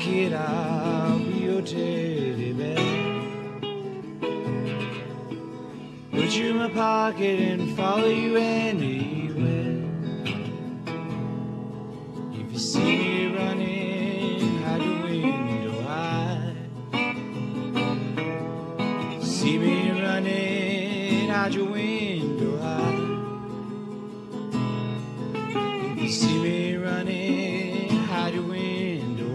pocket, I'll be your teddy bear. Put you in my pocket and follow you anywhere. If you see me running, hide your window high. See me running, hide your window.